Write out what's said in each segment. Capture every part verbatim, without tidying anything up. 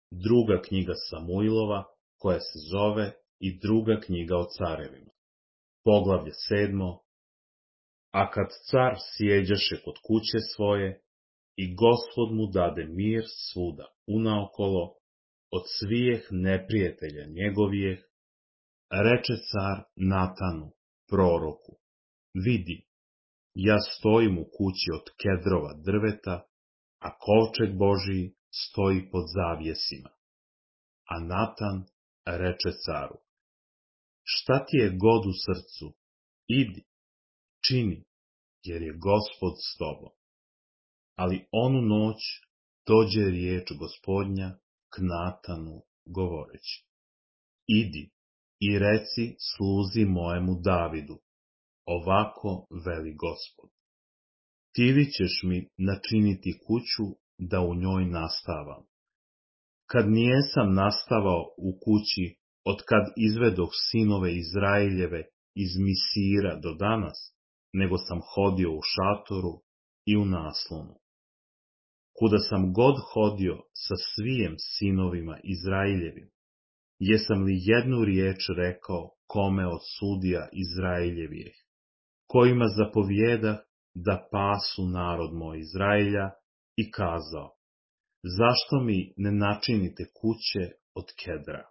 druga knjiga Samuilova, koja se zove i druga knjiga o carevima. Poglavlje sedmo. A kad car sjeđaše kod kuće svoje, i Gospod mu dade mir svuda unaokolo, od svijeh neprijatelja njegovijeh, reče car Natanu, proroku, vidi, ja stojim u kući od kedrova drveta, a kovčeg Božiji stoji pod zavjesima. A Natan reče caru, šta ti je god u srcu, idi, čini, jer je Gospod s tobom. Ali onu noć dođe riječ Gospodnja k Natanu govoreći, idi i reci sluzi mojemu Davidu, ovako veli Gospod. Ti ćeš mi načiniti kuću da u njoj nastavam. Kad nijesam nastavao u kući, od kad izvedoh sinove Izraeljeve iz Misira do danas, nego sam hodio u šatoru i u naslonu. Kuda sam god hodio sa svijem sinovima Izraeljevim, jesam li jednu riječ rekao kome od sudija Izraeljevijeh, kojima zapovjedah da pasu narod moj Izraelja, i kazao, zašto mi ne načinite kuće od kedra?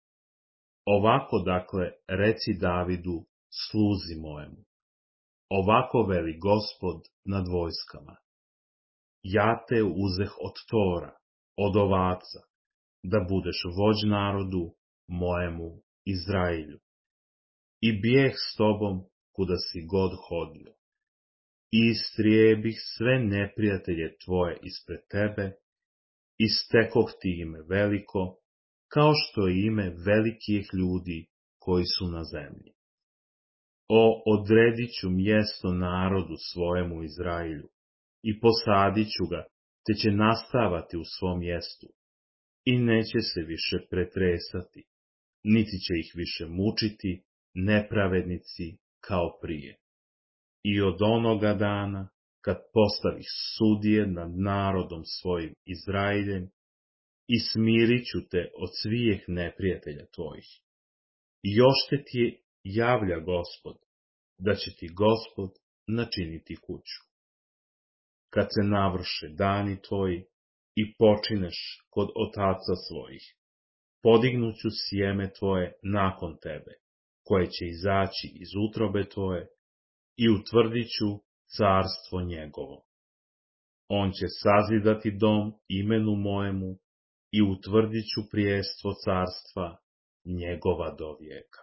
Ovako dakle reci Davidu, sluzi mojemu. Ovako veli Gospod nad vojskama. Ja te uzeh od tora, od ovaca, da budeš vođ narodu mojemu Izraelju. I bijeh s tobom kuda si god hodio. I istrijebih sve neprijatelje tvoje ispred tebe, i stekoh ti ime veliko, kao što je ime velikih ljudi koji su na zemlji. O, odredit ću mjesto narodu svojemu Izraelju, i posadit ću ga, te će nastavati u svom mjestu, i neće se više pretresati, niti će ih više mučiti nepravednici kao prije. I od onoga dana, kad postavih sudije nad narodom svojim Izraeljem, i smirit ću te od svijeh neprijatelja tvojih. I još te ti javlja Gospod, da će ti Gospod načiniti kuću. Kad se navrše dani tvoji i počineš kod otaca svojih, podignut ću sjeme tvoje nakon tebe, koje će izaći iz utrobe tvoje, i utvrdit ću carstvo njegovo. On će sazidati dom imenu mojemu i utvrdit ću prijestvo carstva njegova do vijeka.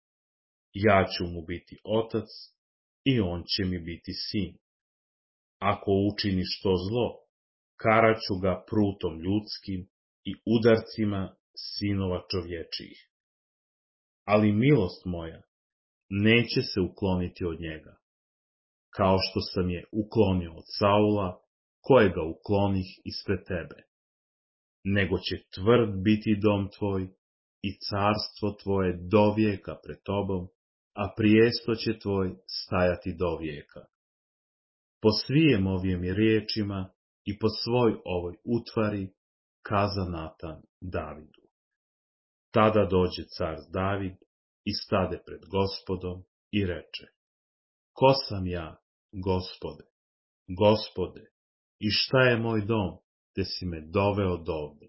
Ja ću mu biti otac i on će mi biti sin. Ako učini što zlo, karaću ga prutom ljudskim i udarcima sinova čovječijih. Ali milost moja neće se ukloniti od njega, kao što sam je uklonio od Saula, kojega uklonih ispred tebe. Nego će tvrd biti dom tvoj i carstvo tvoje do vijeka pred tobom, a prijesto će tvoj stajati do vijeka. Po svijem ovim riječima i po svoj ovoj utvari kaza Natan Davidu. Tada dođe car David i stade pred Gospodom i reče, ko sam ja, Gospode, Gospode, i šta je moj dom, te si me doveo dovde?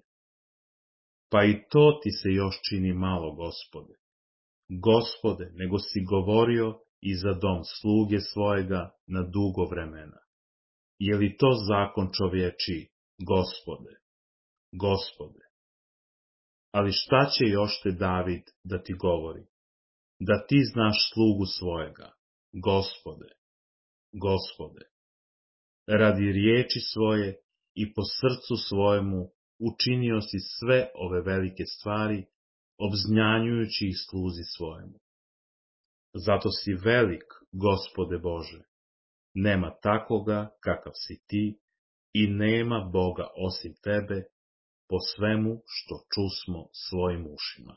Pa i to ti se još čini malo, Gospode. Gospode, nego si govorio i za dom sluge svojega na dugo vremena. Je li to zakon čovječiji, Gospode, Gospode? Ali šta će još te David da ti govori? Da ti znaš slugu svojega, Gospode, Gospode. Radi riječi svoje i po srcu svojemu učinio si sve ove velike stvari, obznanjujući ih sluzi svojemu. Zato si velik, Gospode Bože, nema takoga kakav si ti i nema Boga osim tebe, po svemu što čusmo svojim ušima.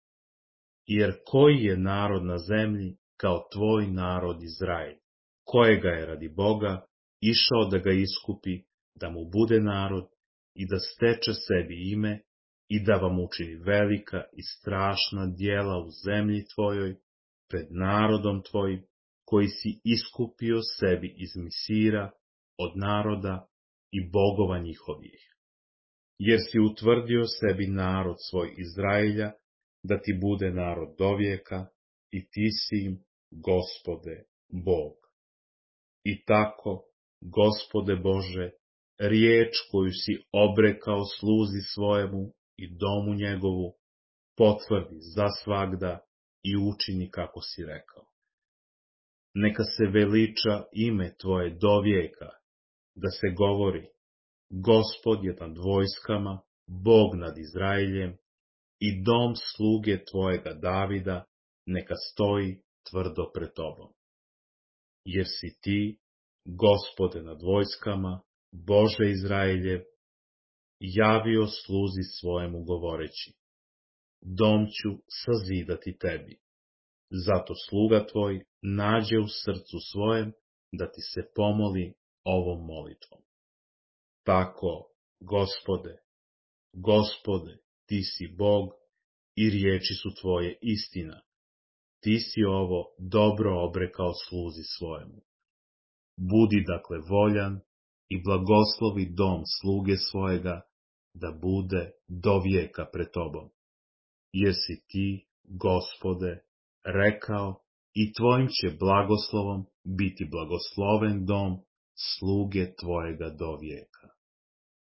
Jer koji je narod na zemlji kao tvoj narod Izrael, kojega je radi Boga išao da ga iskupi, da mu bude narod i da steče sebi ime i da vam učini velika i strašna djela u zemlji tvojoj, pred narodom tvojim, koji si iskupio sebi iz Misira, od naroda i bogova njihovih. Jer si utvrdio sebi narod svoj Izraelja, da ti bude narod dovijeka, i ti si im, Gospode, Bog. I tako, Gospode Bože, riječ koju si obrekao sluzi svojemu i domu njegovu, potvrdi za svagda i učini kako si rekao. Neka se veliča ime tvoje dovijeka, da se govori, Gospod je nad vojskama, Bog nad Izraeljem, i dom sluge tvojega Davida neka stoji tvrdo pred tobom. Jer si ti, Gospode nad vojskama, Bože Izraeljev, javio sluzi svojemu govoreći, dom ću sazidati tebi. Zato sluga tvoj nađe u srcu svojem da ti se pomoli ovom molitvom. Tako, Gospode, Gospode, ti si Bog i riječi su tvoje istina. Ti si ovo dobro obrekao sluzi svojemu. Budi dakle voljan i blagoslovi dom sluge svojega, da bude do vijeka pred tobom. Jer si ti, Gospode, rekao, i tvojim će blagoslovom biti blagosloven dom sluge tvojega do vijeka.